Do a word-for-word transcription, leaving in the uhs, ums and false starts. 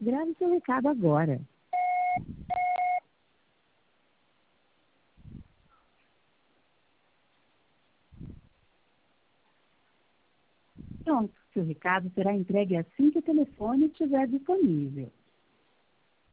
Grave seu recado agora. Pronto, seu recado será entregue assim que o telefone estiver disponível.